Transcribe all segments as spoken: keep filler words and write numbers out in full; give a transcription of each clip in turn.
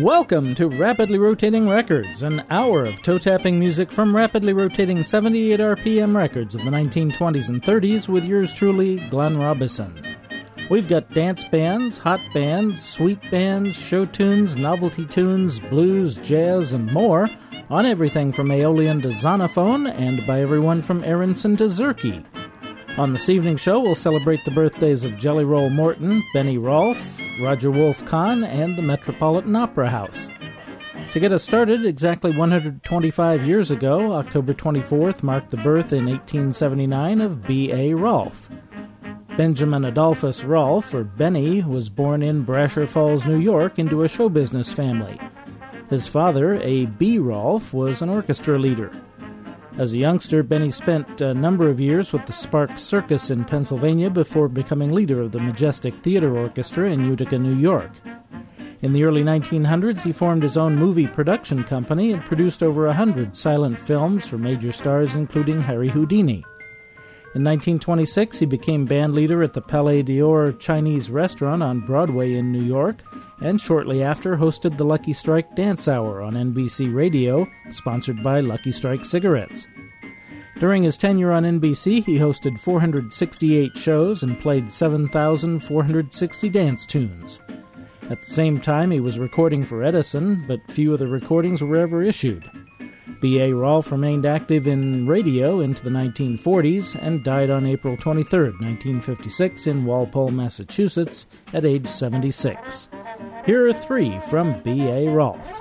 Welcome to Rapidly Rotating Records, an hour of toe-tapping music from rapidly rotating seventy-eight R P M records of the nineteen twenties and thirties with yours truly, Glenn Robison. We've got dance bands, hot bands, sweet bands, show tunes, novelty tunes, blues, jazz, and more on everything from Aeolian to Zonophone and by everyone from Aronson to Zerke. On this evening show, we'll celebrate the birthdays of Jelly Roll Morton, Benny Rolfe, Roger Wolf Kahn, and the Metropolitan Opera House. To get us started, exactly one hundred twenty-five years ago, October twenty-fourth marked the birth in eighteen seventy-nine of B A Rolfe. Benjamin Adolphus Rolfe, or Benny, was born in Brasher Falls, New York, into a show business family. His father, A B Rolfe, was an orchestra leader. As a youngster, Benny spent a number of years with the Sparks Circus in Pennsylvania before becoming leader of the Majestic Theater Orchestra in Utica, New York. In the early nineteen hundreds, he formed his own movie production company and produced over a hundred silent films for major stars including Harry Houdini. In nineteen twenty-six, he became band leader at the Palais d'Or Chinese restaurant on Broadway in New York, and shortly after hosted the Lucky Strike Dance Hour on N B C Radio, sponsored by Lucky Strike Cigarettes. During his tenure on N B C, he hosted four hundred sixty-eight shows and played seven thousand four hundred sixty dance tunes. At the same time, he was recording for Edison, but few of the recordings were ever issued. B A Rolfe remained active in radio into the nineteen forties and died on April twenty-third, nineteen fifty-six in Walpole, Massachusetts at age seventy-six. Here are three from B A Rolfe.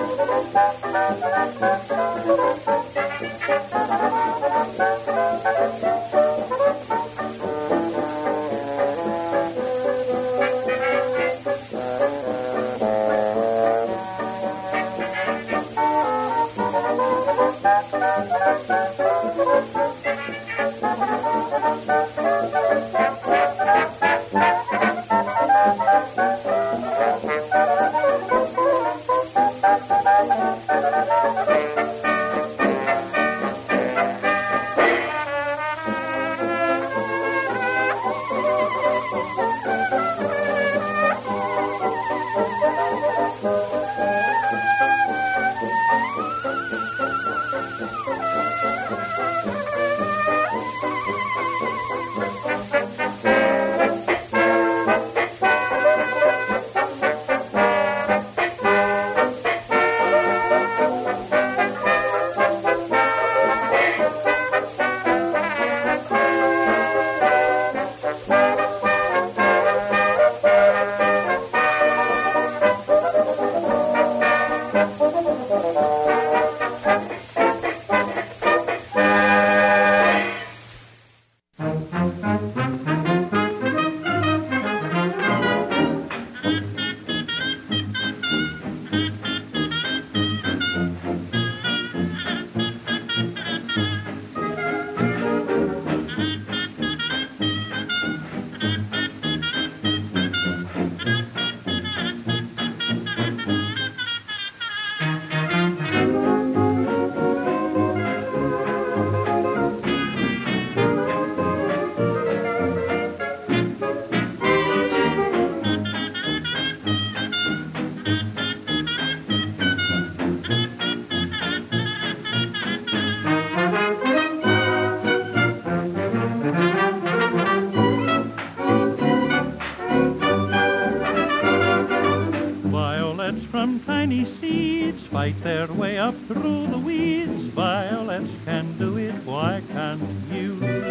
fight their way up through the weeds. Violets can do it, why can't you?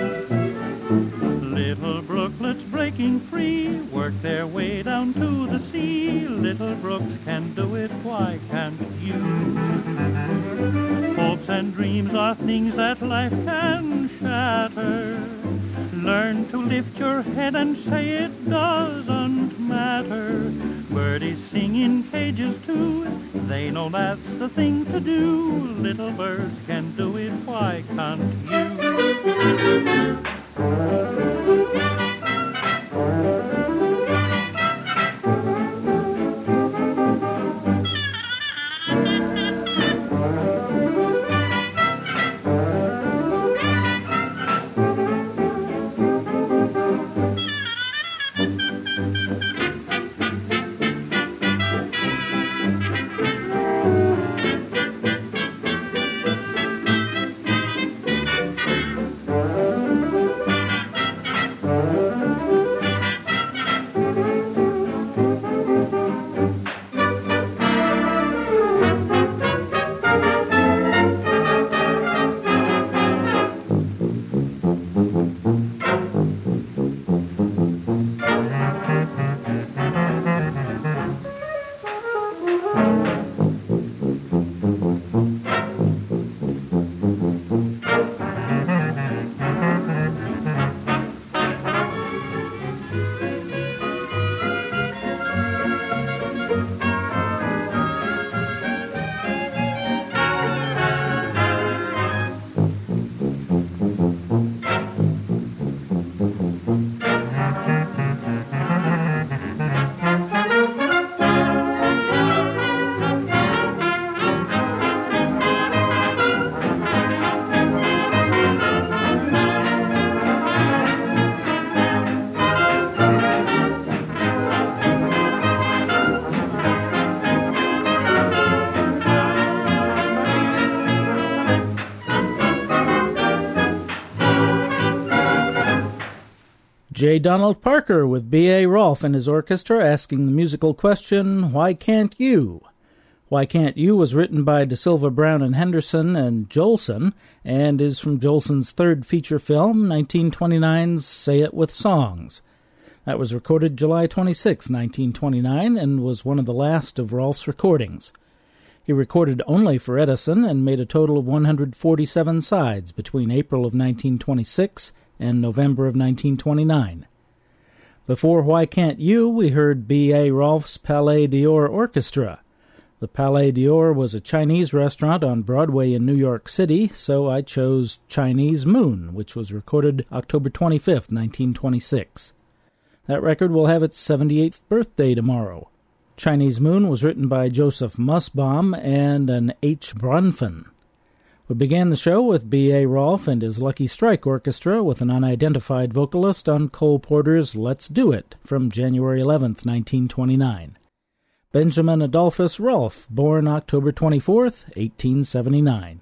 Little brooklets breaking free work their way down to the sea. Little brooks can do it, why can't you? Hopes and dreams are things that life can shatter. Learn to lift your head and say it doesn't matter. Birdies sing in cages too, they know that's the thing to do. Little birds can do it, why can't you? J. Donald Parker with B A. Rolfe and his orchestra asking the musical question, Why Can't You? Why Can't You was written by De Silva Brown and Henderson and Jolson, and is from Jolson's third feature film, nineteen twenty-nine's Say It With Songs. That was recorded July twenty-sixth, nineteen twenty-nine, and was one of the last of Rolfe's recordings. He recorded only for Edison and made a total of one hundred forty-seven sides between April of nineteen twenty-six and November of nineteen twenty-nine. Before Why Can't You, we heard B A Rolfe's Palais d'Or Orchestra. The Palais d'Or was a Chinese restaurant on Broadway in New York City, so I chose Chinese Moon, which was recorded October twenty-fifth, nineteen twenty-six. That record will have its seventy-eighth birthday tomorrow. Chinese Moon was written by Joseph Musbaum and an H. Brunfen. We began the show with B A Rolfe and his Lucky Strike Orchestra with an unidentified vocalist on Cole Porter's Let's Do It from January eleventh, nineteen twenty-nine. Benjamin Adolphus Rolfe, born October twenty-fourth, eighteen seventy-nine.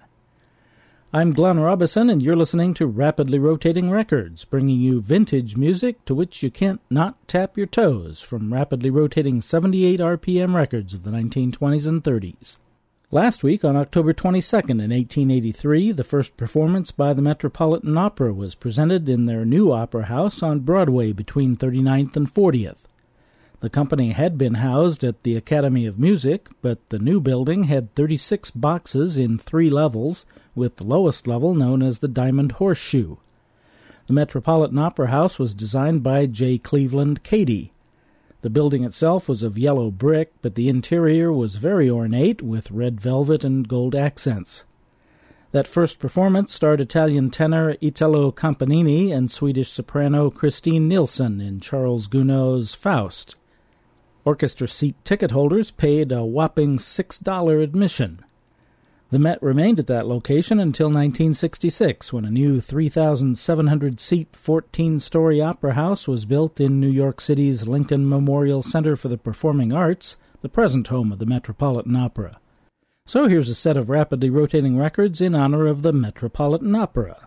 I'm Glenn Robison, and you're listening to Rapidly Rotating Records, bringing you vintage music to which you can't not tap your toes from rapidly rotating seventy-eight R P M records of the nineteen twenties and thirties. Last week, on October twenty-second in eighteen eighty-three, the first performance by the Metropolitan Opera was presented in their new opera house on Broadway between thirty-ninth and fortieth. The company had been housed at the Academy of Music, but the new building had thirty-six boxes in three levels, with the lowest level known as the Diamond Horseshoe. The Metropolitan Opera House was designed by J. Cleveland Cady. The building itself was of yellow brick, but the interior was very ornate, with red velvet and gold accents. That first performance starred Italian tenor Italo Campanini and Swedish soprano Christine Nilsson in Charles Gounod's Faust. Orchestra seat ticket holders paid a whopping six dollars admission. The Met remained at that location until nineteen sixty-six, when a new three thousand seven hundred seat, fourteen-story opera house was built in New York City's Lincoln Memorial Center for the Performing Arts, the present home of the Metropolitan Opera. So here's a set of rapidly rotating records in honor of the Metropolitan Opera.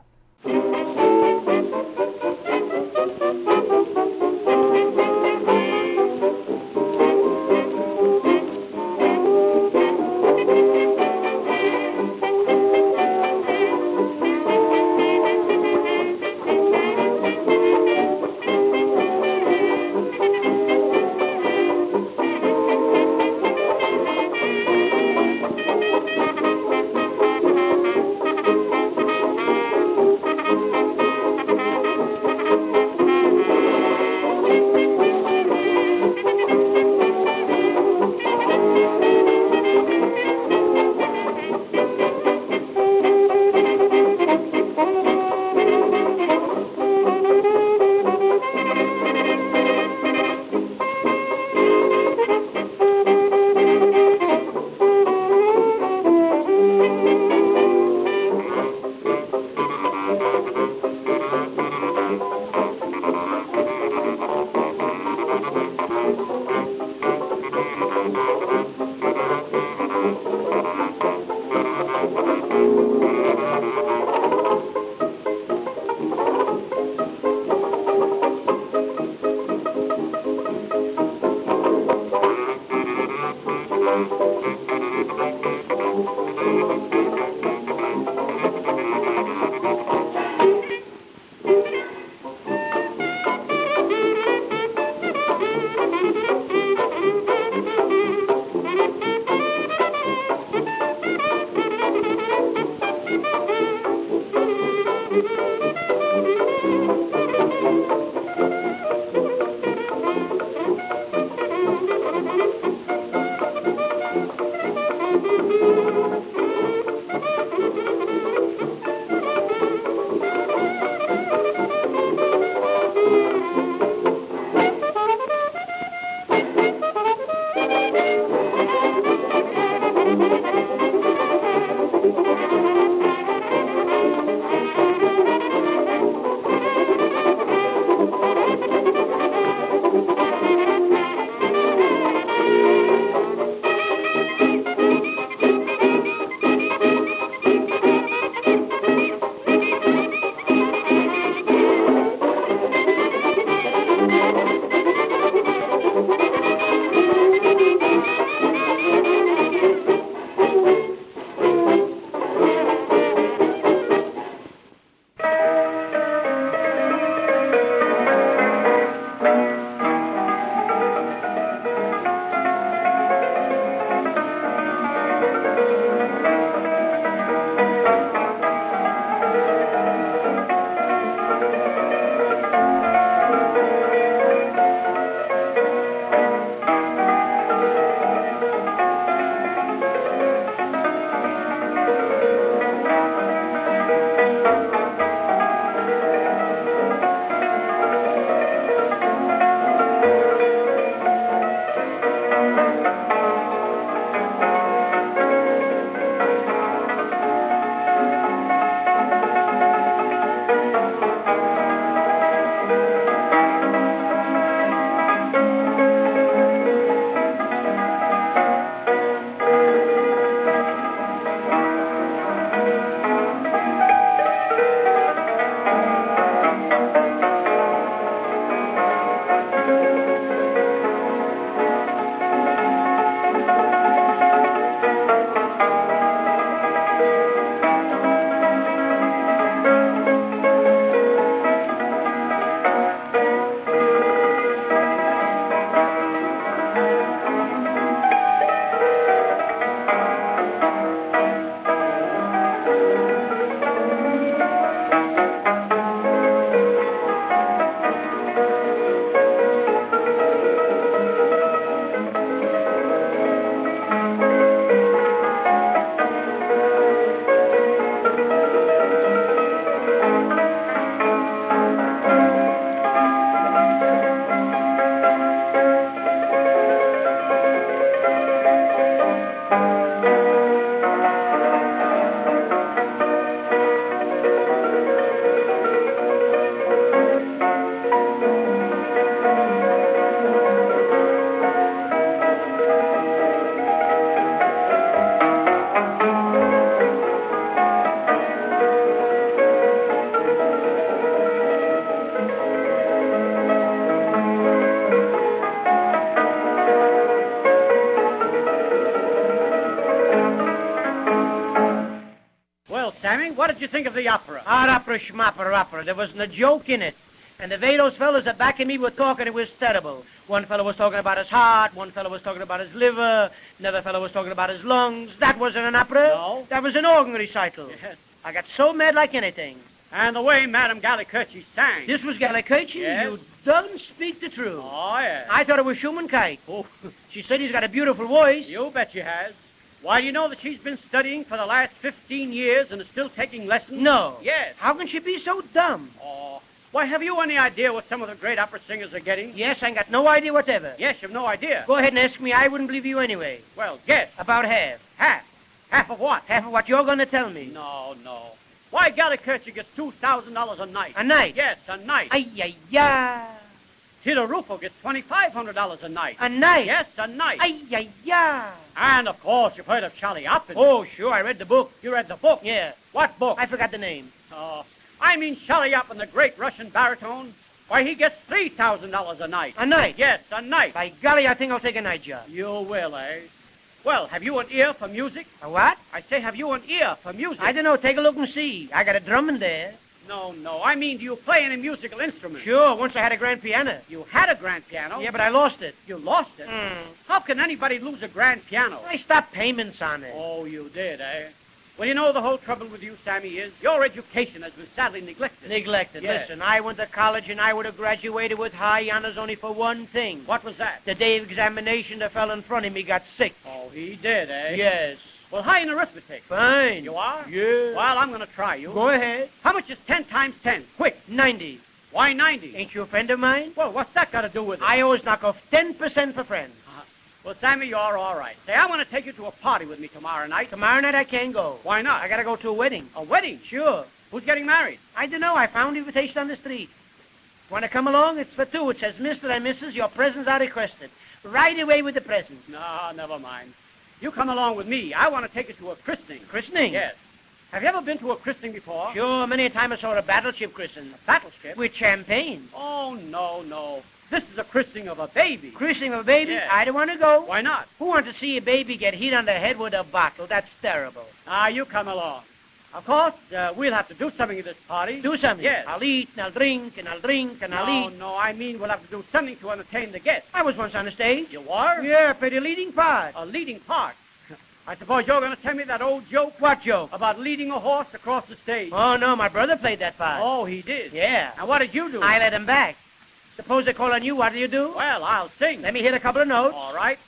Sammy, what did you think of the opera? Art opera, schmopper opera. There wasn't a joke in it. And the way those fellas at back of me were talking, it was terrible. One fellow was talking about his heart, one fellow was talking about his liver, another fellow was talking about his lungs. That wasn't an opera. No. That was an organ recital. Yes. I got so mad like anything. And the way Madame Gallicurci sang. This was Gallicurci? Yes. You don't speak the truth. Oh, yes. I thought it was Schumann-Kite. Oh, She said he's got a beautiful voice. you bet she has. Why, you know that she's been studying for the last fifteen years and is still taking lessons? No. Yes. How can she be so dumb? Oh, why, have you any idea what some of the great opera singers are getting? Yes, I got no idea whatever. Yes, you've no idea. Go ahead and ask me. I wouldn't believe you anyway. Well, guess. About half. Half. Half of what? Half of what you're going to tell me. No, no. Why, Gallicurci gets two thousand dollars a night. A night? Yes, a night. Ay, ay, ay. Tito Ruffo gets twenty-five hundred dollars a night. A night? Yes, a night. Ay, ay, ay. And, of course, you've heard of Charlie Oppen. Oh, sure. I read the book. You read the book? Yeah. What book? I forgot the name. Oh, I mean Charlie Oppen, the great Russian baritone. Why, he gets three thousand dollars a night. A night? Yes, a night. By golly, I think I'll take a night job. You will, eh? Well, have you an ear for music? A what? I say, have you an ear for music? I don't know. Take a look and see. I got a drum in there. No, no. I mean, do you play any musical instrument? Sure. Once I had a grand piano. You had a grand piano? Yeah, but I lost it. You lost it? Mm. How can anybody lose a grand piano? I stopped payments on it. Oh, you did, eh? Well, you know, the whole trouble with you, Sammy, is your education has been sadly neglected. Neglected. Yes. Listen, I went to college and I would have graduated with high honors only for one thing. What was that? The day of examination, the fellow in front of me got sick. Oh, he did, eh? Yes. Well, high in arithmetic. Fine. You are? Yeah. Well, I'm going to try you. Go ahead. How much is ten times ten? Quick. Ninety. Why ninety? Ain't you a friend of mine? Well, what's that got to do with it? I always knock off ten percent for friends. Uh, well, Sammy, you're all right. Say, I want to take you to a party with me tomorrow night. Tomorrow night I can't go. Why not? I gotta go to a wedding. A wedding? Sure. Who's getting married? I don't know. I found invitation on the street. Want to come along? It's for two. It says, Mister and Missus, your presents are requested. Right away with the presents. No, never mind. You come along with me. I want to take you to a christening. Christening? Yes. Have you ever been to a christening before? Sure. Many a time I saw a battleship christened. A battleship? With champagne. Oh, no, no. This is a christening of a baby. Christening of a baby? Yes. I don't want to go. Why not? Who wants to see a baby get hit on the head with a bottle? That's terrible. Ah, you come along. Of course, uh, we'll have to do something at this party. Do something. Yes. I'll eat and I'll drink and I'll drink and I'll No, eat. no, I mean we'll have to do something to entertain the guests. I was once on the stage. You are? Yeah, played a leading part. A leading part. I suppose you're going to tell me that old joke? What joke? About leading a horse across the stage. Oh, no, my brother played that part. Oh, he did? Yeah. And what did you do? I let him back. Suppose they call on you, what do you do? Well, I'll sing. Let me hit a couple of notes. All right.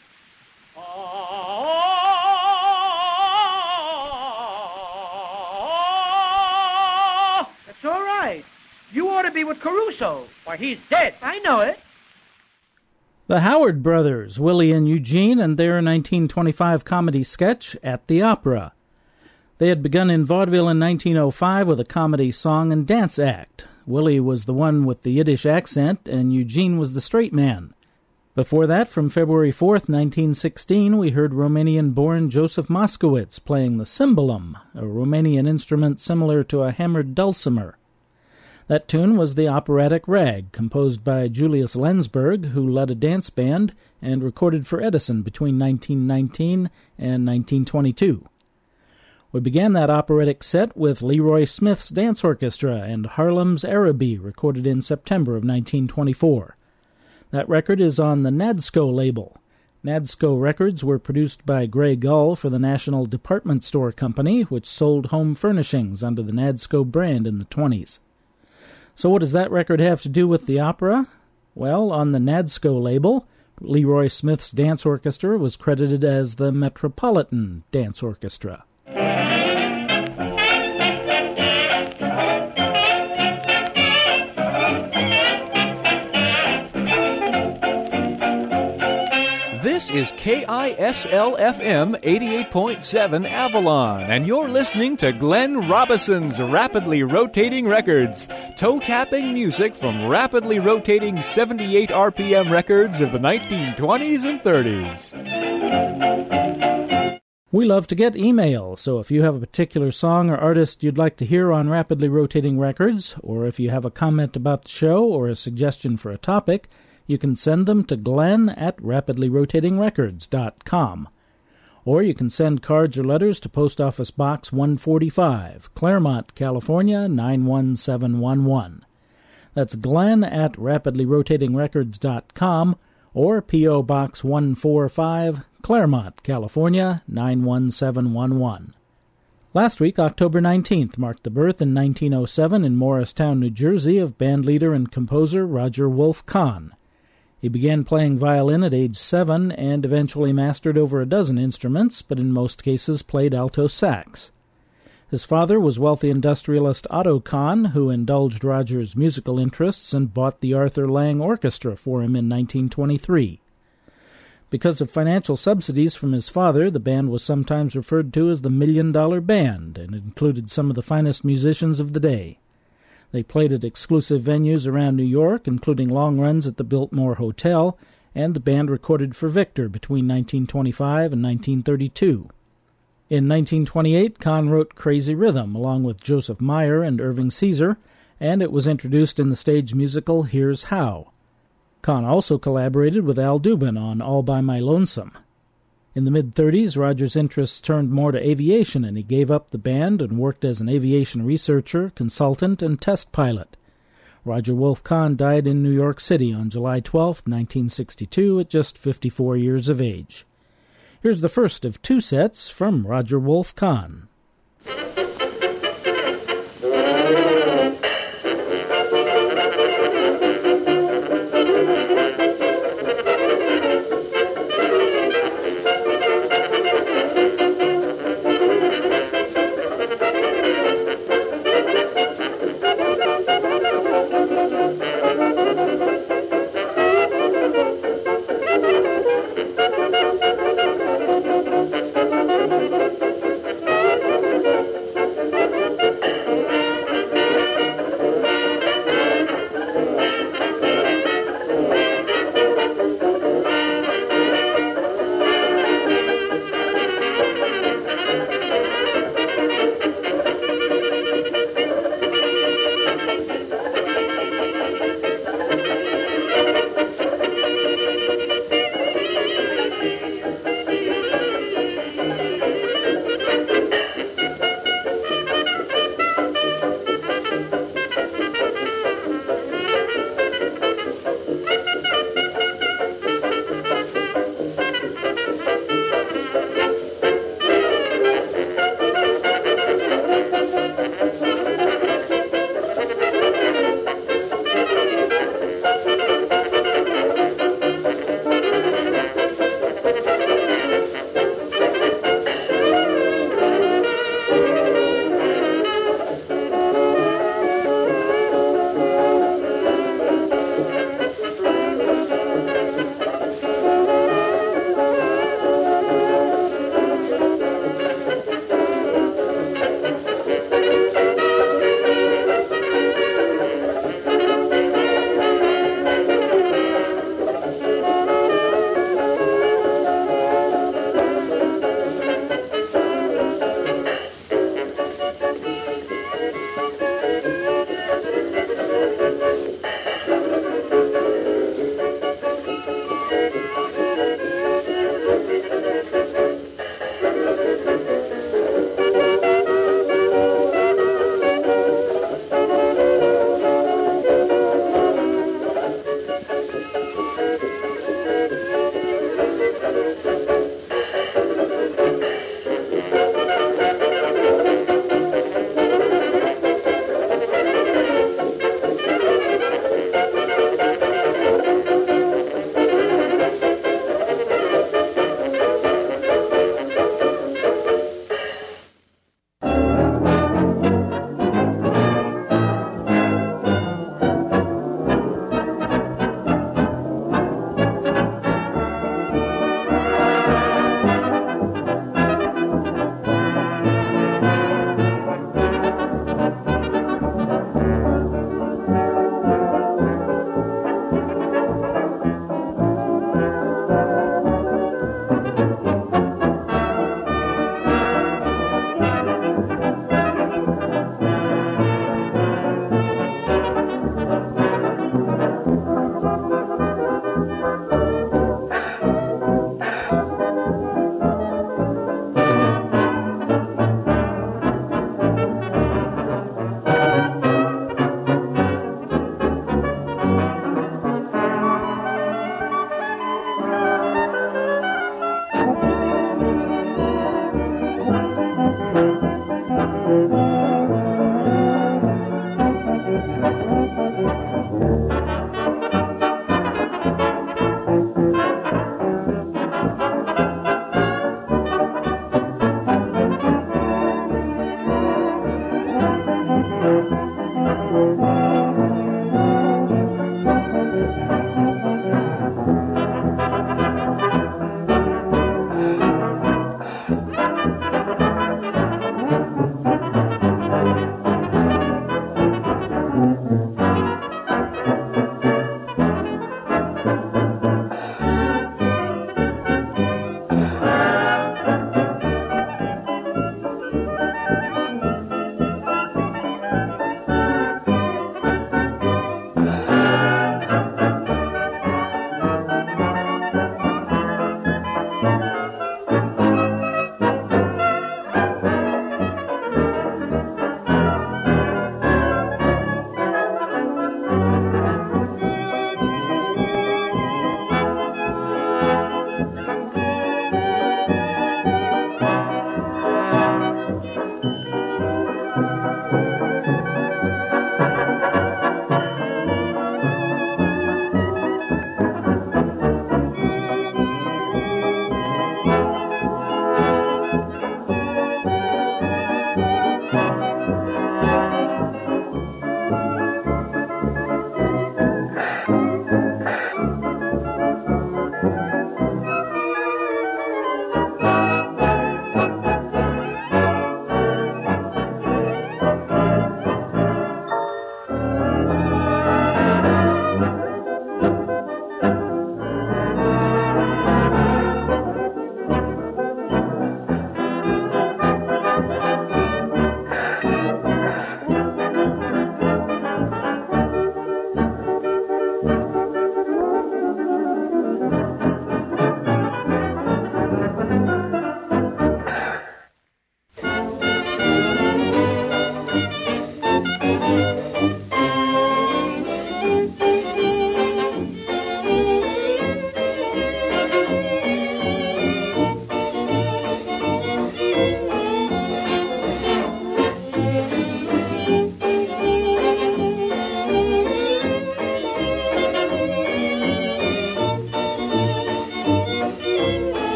That's all right. You ought to be with Caruso. Why, he's dead. I know it. The Howard Brothers, Willie and Eugene, and their nineteen twenty-five comedy sketch, At the Opera. They had begun in vaudeville in nineteen oh five with a comedy song and dance act. Willie was the one with the Yiddish accent, and Eugene was the straight man. Before that, from February fourth, nineteen sixteen, we heard Romanian-born Joseph Moskowitz playing the cymbalum, a Romanian instrument similar to a hammered dulcimer. That tune was the operatic Rag, composed by Julius Lensberg, who led a dance band and recorded for Edison between nineteen nineteen and nineteen twenty-two. We began that operatic set with Leroy Smith's Dance Orchestra and Harlem's Araby, recorded in September of nineteen twenty-four. That record is on the Nadsco label. Nadsco records were produced by Gray Gull for the National Department Store Company, which sold home furnishings under the Nadsco brand in the twenties. So what does that record have to do with the opera? Well, on the Nadsco label, Leroy Smith's Dance Orchestra was credited as the Metropolitan Dance Orchestra. This is K I S L F M eighty-eight point seven Avalon, and you're listening to Glenn Robison's Rapidly Rotating Records, toe-tapping music from rapidly rotating seventy-eight R P M records of the nineteen twenties and thirties. We love to get email, so if you have a particular song or artist you'd like to hear on Rapidly Rotating Records, or if you have a comment about the show or a suggestion for a topic, you can send them to Glenn at rapidly rotating records dot com. Or you can send cards or letters to Post Office Box one forty-five, Claremont, California, nine one seven one one. That's Glenn at rapidly rotating records dot com or P O. Box one forty-five, Claremont, California, nine one seven one one. Last week, October nineteenth, marked the birth in nineteen oh seven in Morristown, New Jersey, of bandleader and composer Roger Wolf Kahn. He began playing violin at age seven and eventually mastered over a dozen instruments, but in most cases played alto sax. His father was wealthy industrialist Otto Kahn, who indulged Roger's musical interests and bought the Arthur Lang Orchestra for him in nineteen twenty-three. Because of financial subsidies from his father, the band was sometimes referred to as the Million Dollar Band, and included some of the finest musicians of the day. They played at exclusive venues around New York, including long runs at the Biltmore Hotel, and the band recorded for Victor between nineteen twenty-five and nineteen thirty-two. In nineteen twenty-eight, Kahn wrote Crazy Rhythm along with Joseph Meyer and Irving Caesar, and it was introduced in the stage musical Here's How. Kahn also collaborated with Al Dubin on All by My Lonesome. In the mid-thirties, Roger's interests turned more to aviation, and he gave up the band and worked as an aviation researcher, consultant, and test pilot. Roger Wolf Kahn died in New York City on July twelfth, nineteen sixty-two, at just fifty-four years of age. Here's the first of two sets from Roger Wolf Kahn. Thank you.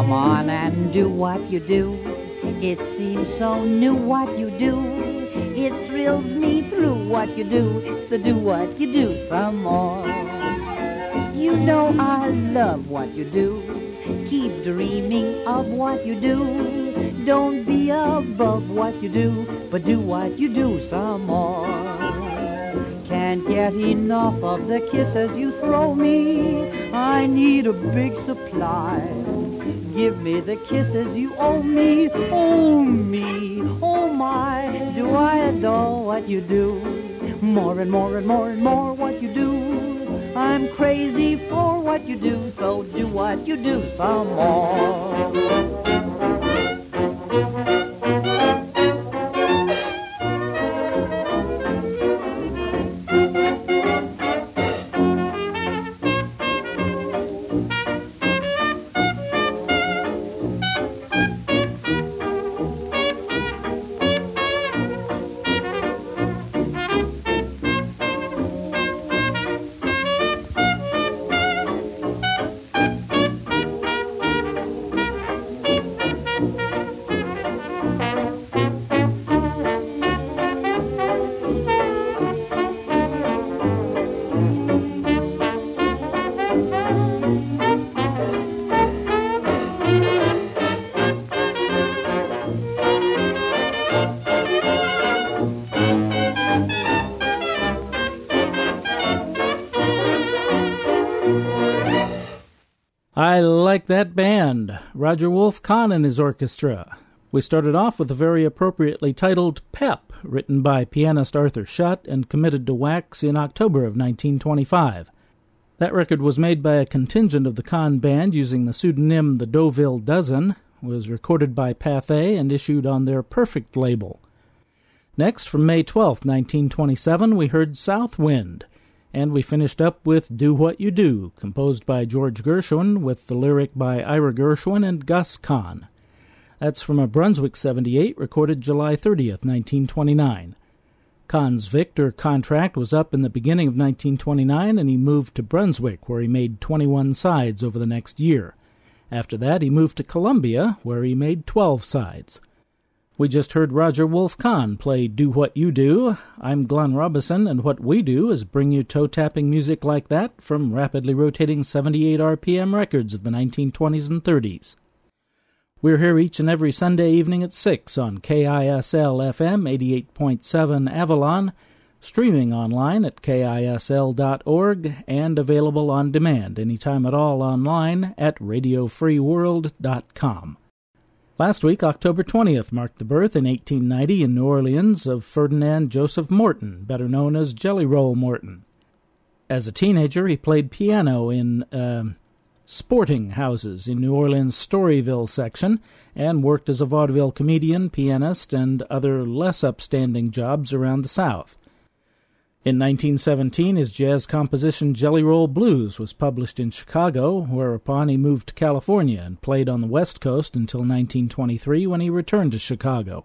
Come on and do what you do. It seems so new what you do. It thrills me through what you do. So do what you do some more. You know I love what you do. Keep dreaming of what you do. Don't be above what you do, but do what you do some more. Can't get enough of the kisses you throw me. I need a big supply. Give me the kisses you owe me. Oh me, oh my, do I adore what you do. More and more and more and more what you do. I'm crazy for what you do, so do what you do some more. I like that band, Roger Wolf Kahn and his orchestra. We started off with a very appropriately titled Pep, written by pianist Arthur Schutt and committed to Wax in October of nineteen twenty-five. That record was made by a contingent of the Kahn band using the pseudonym The Deauville Dozen, was recorded by Pathé and issued on their Perfect label. Next, from May twelfth, nineteen twenty-seven, we heard South Wind. And we finished up with Do What You Do, composed by George Gershwin, with the lyric by Ira Gershwin and Gus Kahn. That's from a Brunswick seventy-eight, recorded July thirtieth, nineteen twenty-nine. Kahn's Victor contract was up in the beginning of nineteen twenty-nine, and he moved to Brunswick, where he made twenty-one sides over the next year. After that, he moved to Columbia, where he made twelve sides. We just heard Roger Wolf Kahn play Do What You Do. I'm Glenn Robison, and what we do is bring you toe-tapping music like that from rapidly rotating seventy-eight R P M records of the nineteen twenties and thirties. We're here each and every Sunday evening at six on K I S L F M eighty-eight point seven Avalon, streaming online at K I S L dot org, and available on demand anytime at all online at radio free world dot com. Last week, October twentieth, marked the birth in eighteen ninety in New Orleans of Ferdinand Joseph Morton, better known as Jelly Roll Morton. As a teenager, he played piano in uh, sporting houses in New Orleans' Storyville section and worked as a vaudeville comedian, pianist, and other less upstanding jobs around the South. In nineteen seventeen, his jazz composition Jelly Roll Blues was published in Chicago, whereupon he moved to California and played on the West Coast until nineteen twenty-three, when he returned to Chicago.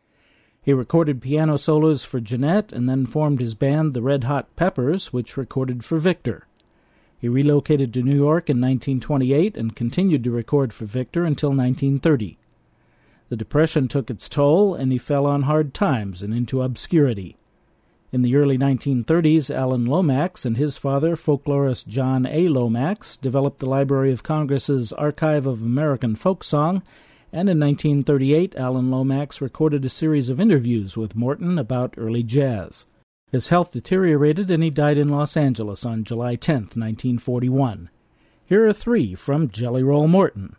He recorded piano solos for Jeanette and then formed his band the Red Hot Peppers, which recorded for Victor. He relocated to New York in nineteen twenty-eight and continued to record for Victor until nineteen thirty. The Depression took its toll, and he fell on hard times and into obscurity. In the early nineteen thirties, Alan Lomax and his father, folklorist John A. Lomax, developed the Library of Congress's Archive of American Folk Song, and in nineteen thirty-eight, Alan Lomax recorded a series of interviews with Morton about early jazz. His health deteriorated, and he died in Los Angeles on July tenth, nineteen forty-one. Here are three from Jelly Roll Morton.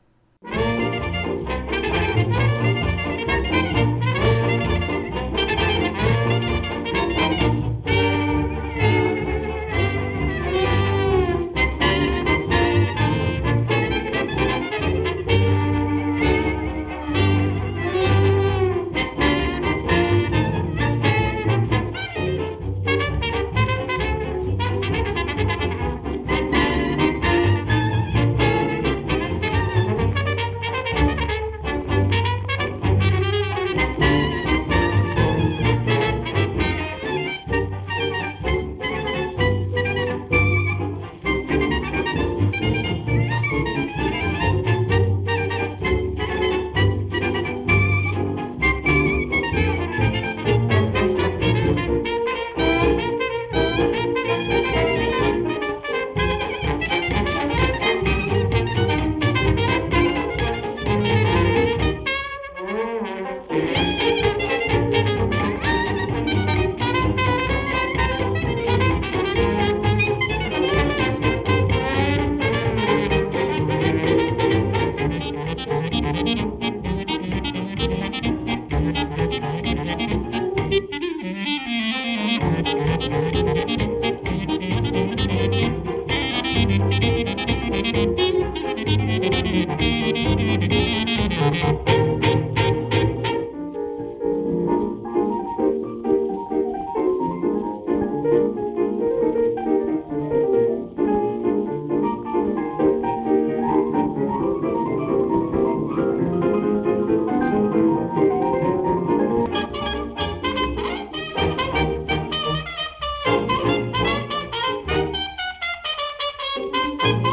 Thank you.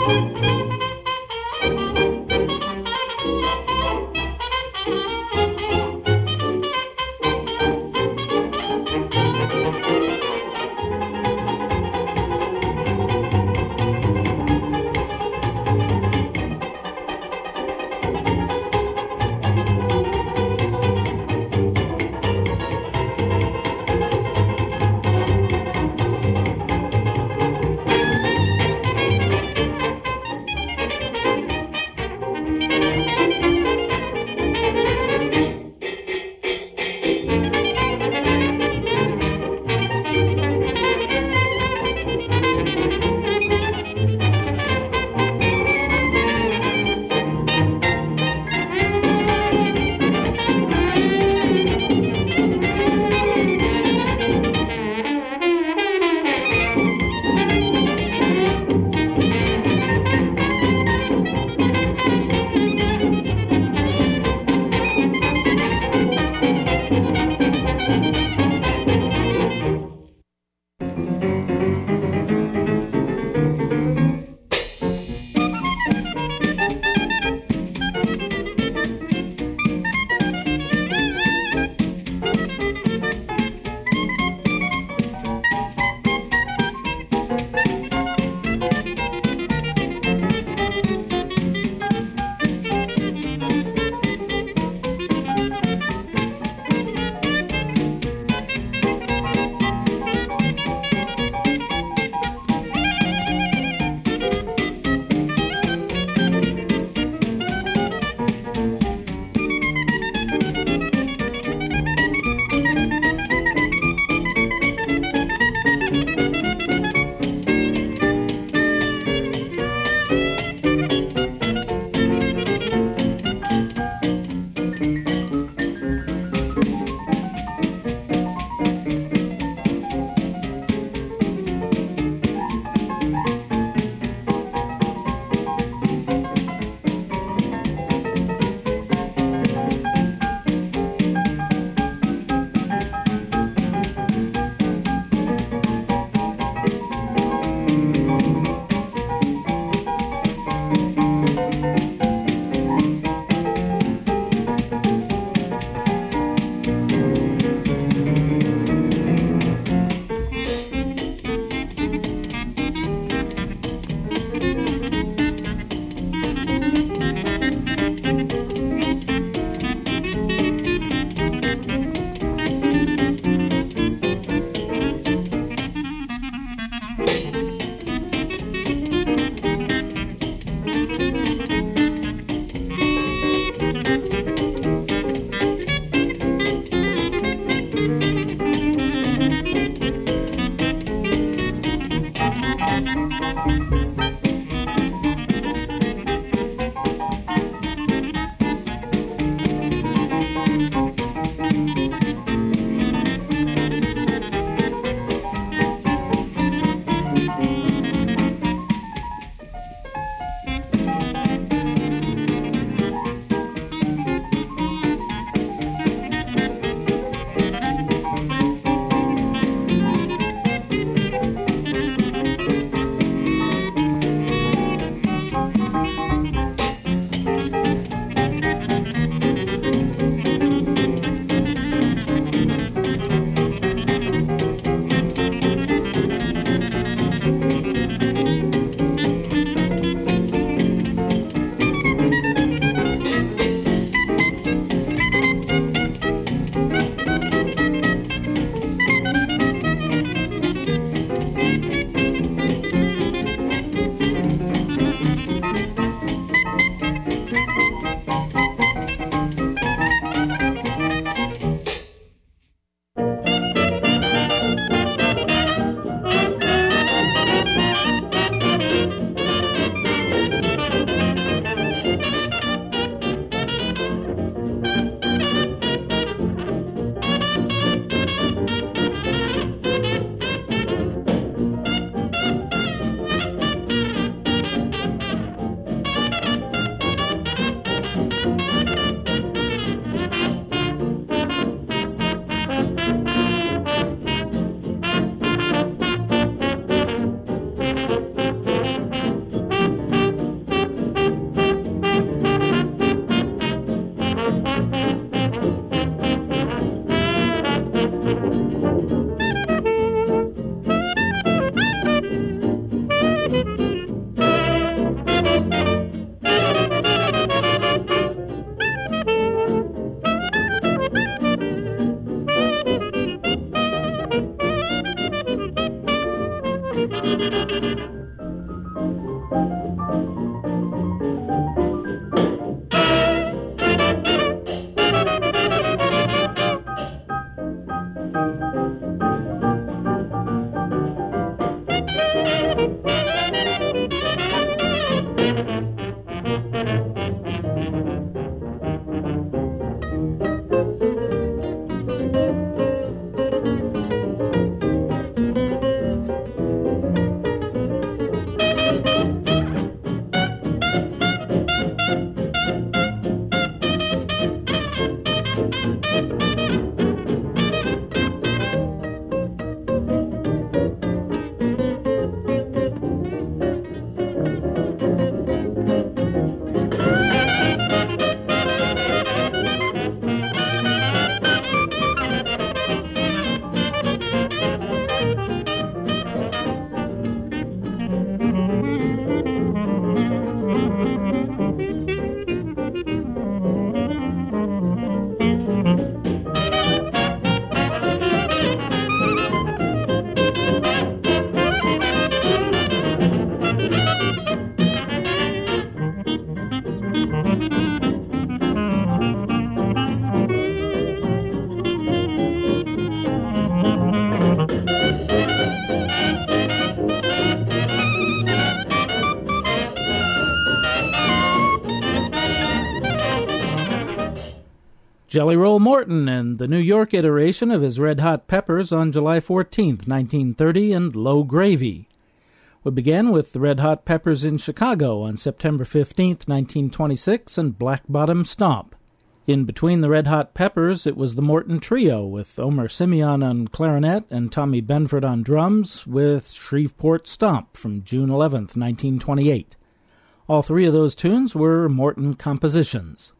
Jelly Roll Morton and the New York iteration of his Red Hot Peppers on July fourteenth, nineteen thirty, and Low Gravy. We began with the Red Hot Peppers in Chicago on September fifteenth, nineteen twenty-six, and Black Bottom Stomp. In between the Red Hot Peppers, it was the Morton Trio with Omer Simeon on clarinet and Tommy Benford on drums, with Shreveport Stomp from June eleventh, nineteen twenty-eight. All three of those tunes were Morton compositions.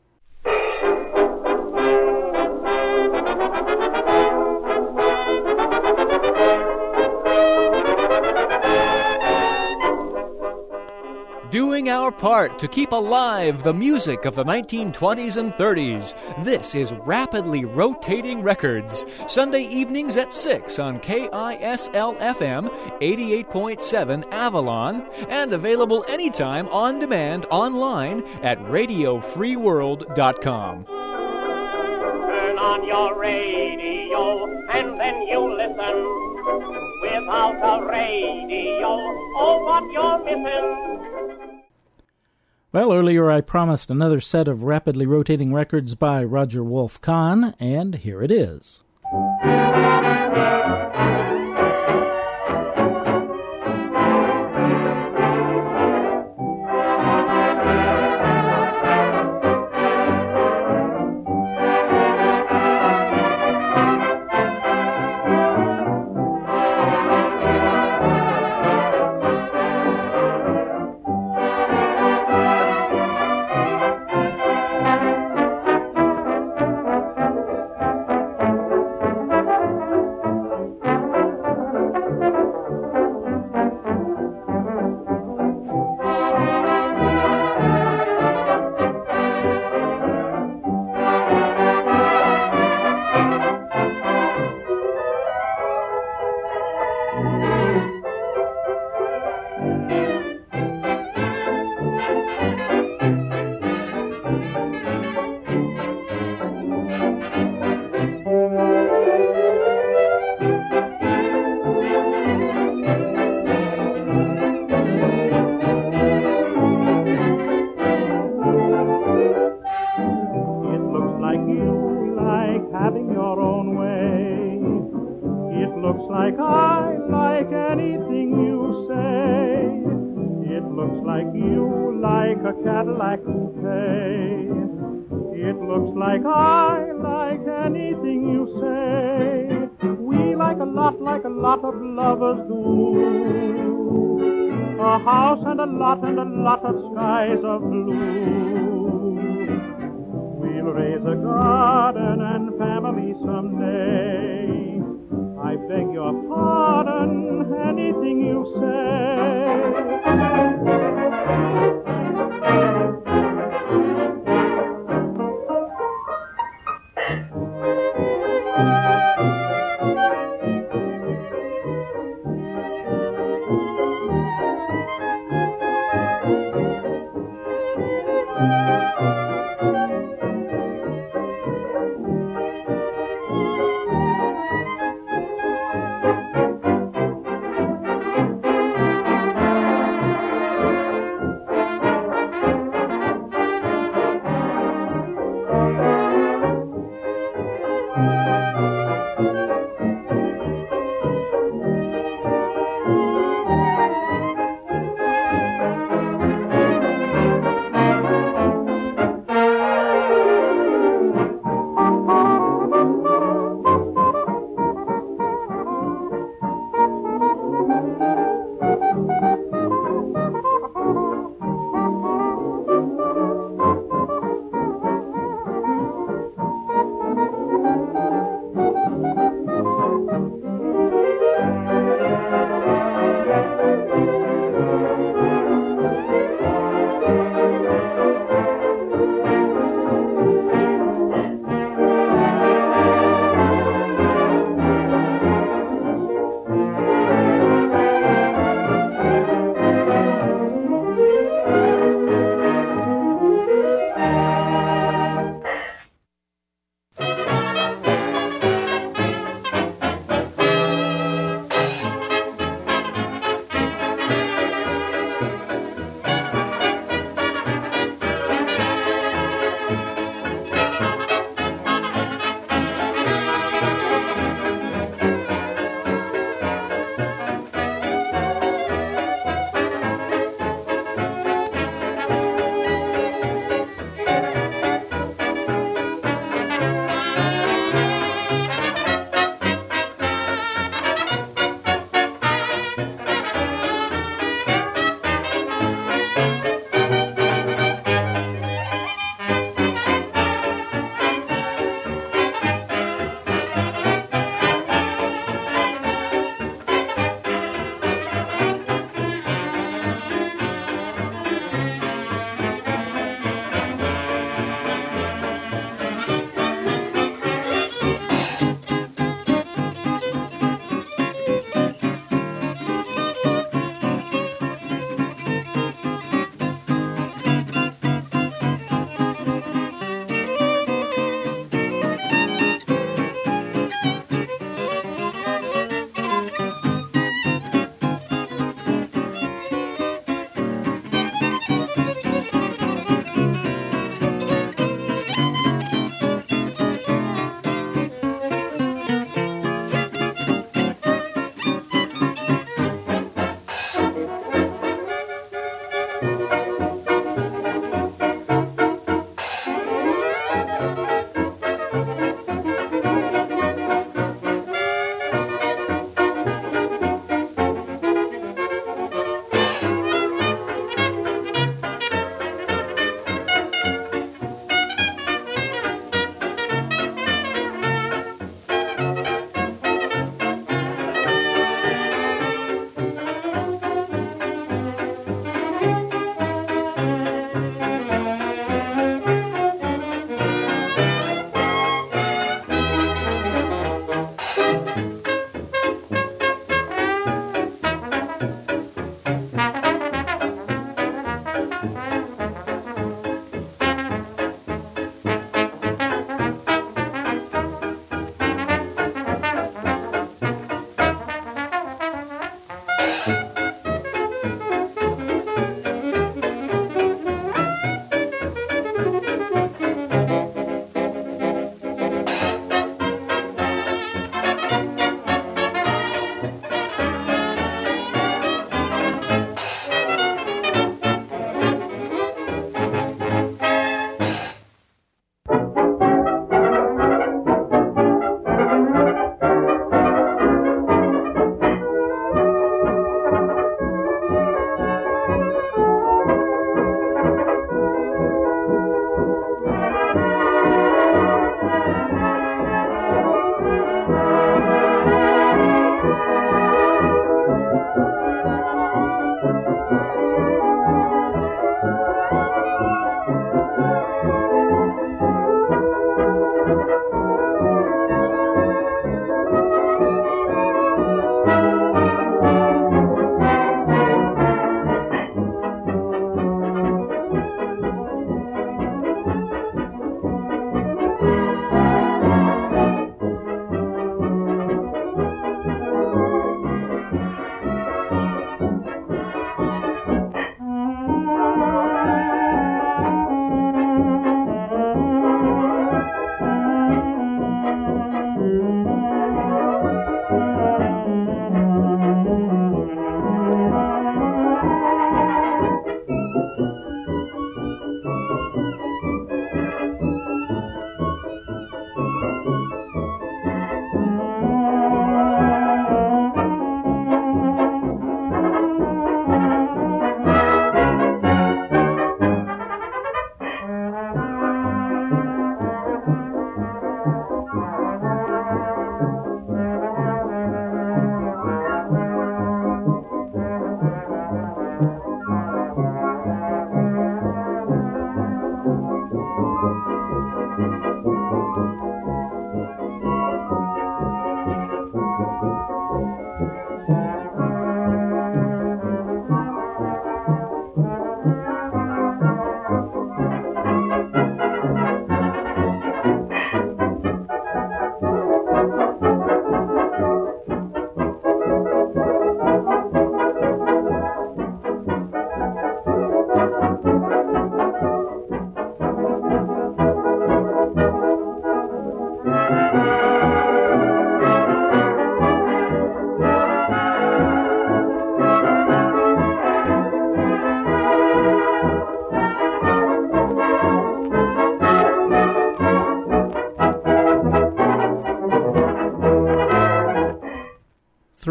Doing our part to keep alive the music of the nineteen twenties and thirties. This is Rapidly Rotating Records, Sunday evenings at six on K I S L F M eighty-eight point seven Avalon, and available anytime on demand online at radio free world dot com. Turn on your radio and then you listen. Without a radio, oh, what you're missing. Well, earlier I promised another set of rapidly rotating records by Roger Wolf Kahn, and here it is. And a lot of skies of blue. We'll raise a garden and family someday. I beg your pardon, anything you say.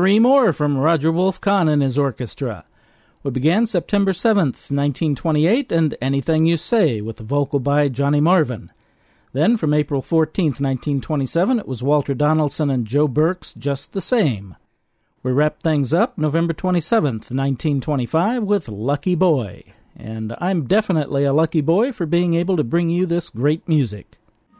Marie Moore from Roger Wolf Kahn and his orchestra. We began September seventh, nineteen twenty-eight, and Anything You Say, with a vocal by Johnny Marvin. Then, from April fourteenth, nineteen twenty-seven, it was Walter Donaldson and Joe Burke's Just the Same. We wrapped things up November twenty-seventh, nineteen twenty-five, with Lucky Boy. And I'm definitely a lucky boy for being able to bring you this great music.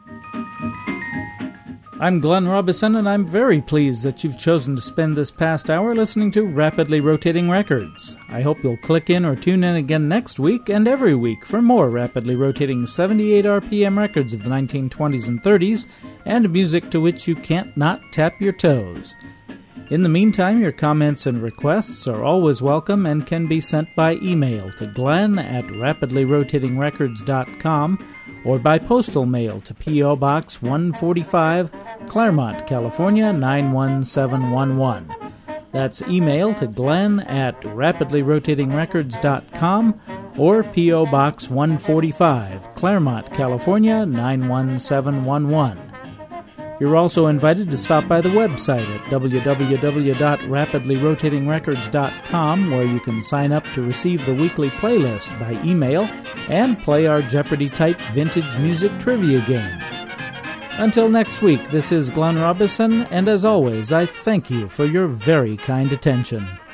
I'm Glenn Robison, and I'm very pleased that you've chosen to spend this past hour listening to Rapidly Rotating Records. I hope you'll click in or tune in again next week and every week for more rapidly rotating seventy-eight R P M records of the nineteen twenties and thirties and music to which you can't not tap your toes. In the meantime, your comments and requests are always welcome and can be sent by email to glenn at rapidly rotating records dot com or by postal mail to P O. Box one forty-five, Claremont, California nine one seven one one. That's email to glenn at rapidly rotating records dot com or P O. Box one forty-five, Claremont, California nine one seven one one. You're also invited to stop by the website at w w w dot rapidly rotating records dot com, where you can sign up to receive the weekly playlist by email and play our Jeopardy-type vintage music trivia game. Until next week, this is Glenn Robison, and as always, I thank you for your very kind attention.